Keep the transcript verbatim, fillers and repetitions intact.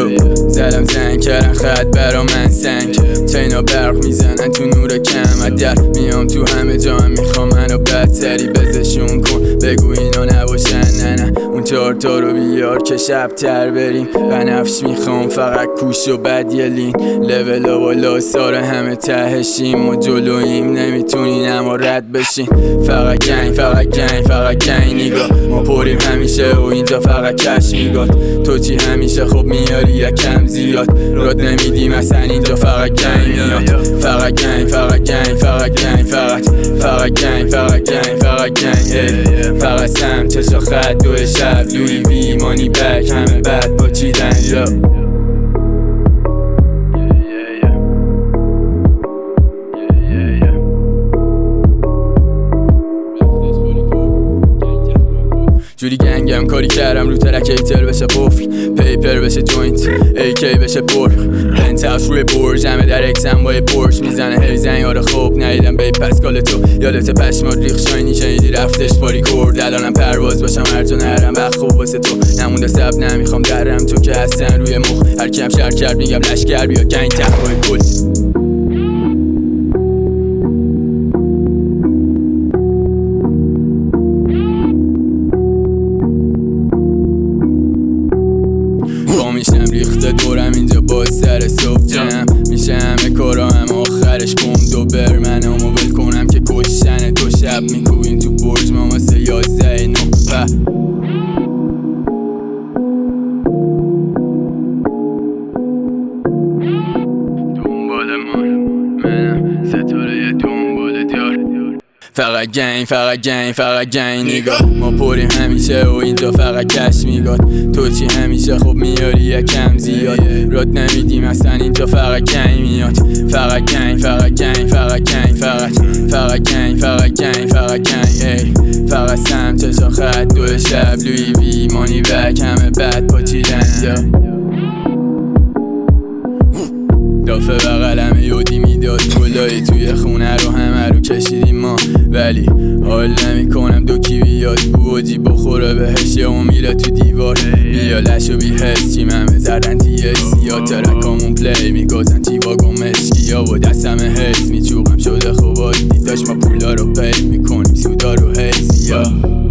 یو زدم زنگ کردن خط برا من سنگ چینا برق میزنن تو نور کم در میام تو همه جا هم میخوام منو بدتری بزشون کن بگو اینا نباشن نه نه اون چهار تا رو بیار که شب تر بریم بنفش میخوام فقط کوش و بدیلین لول و بالا ساره همه تهشیم و جلویم نمیتونین اما رد بشین فقط گنگ فقط گنگ فقط گنگ نگاه ما پریم همیشه و اینجا فقط کش میگاد تو چی همیشه خب میاری یکم زیاد راد نمیدیم اصلا اینجا فقط گنگ میاد فقط گنگ فقط گنگ فقط گنگ فقط فقط گنگ فقط گنگ فقط گنگ فقط سم چشا خط دو شب لوی وی مانی بک همه بد با چیدن یا جوری گنگم کاری کردم رو ترک ایتر بشه قفل پیپر بشه جوینت ای کی بشه پر پنت هاوس روی برج همه در اکسم با یه پورش میزنه هی زنگ آره خوب ندیدم بی پسکال تو یادت پشمات ریخ شاینی شنیدی رفتش پاری کرد الانم پرواز باشم هر جا نرم وقت خوب واسه تو نمونده سب نمیخوام درم تو که هستن روی مخ هر کیم شر کرد میگم لشکر بیا گنگ تخوای پلت میشم ریخته دورم اینجا با سر صبح جمع میشه همه کارا هم آخرش بوم دو بر من همو ول کنم که کشتن تو شب میکوبین تو برج ما واسه یازده نقفه دنبال من منم ستاره دنبال دیار فقط گنگ فقط گنگ فقط گنگ نگاه ما پریم همیشه و اینجا فقط کش میگاد تو چی همیشه خب میاری یکم زیاد راد نمیدیم اصلا اینجا فقط گنگ میاد فقط گنگ فقط گنگ فقط گنگ فقط فقط گنگ فقط گنگ فقط گنگ فقط سم چشا خط دو شب لوی وی مانی بک همه بد پاچیدن یا دافه بغلمه یودی میداد گلایی توی خونه رو همه رو کشیدیم ما ولی حال نمی کنم دو کی بیاد بودی بخوره بهش یا اون میره تو دیوار بیا لشو بی حس چیم همه زردن تیسی یا ترکامون پلی میگازن چی واگون مشکی یا با دستم حیث میچوقم شده خوبات دیداش ما پولا رو پی میکنیم سودا رو حیث یا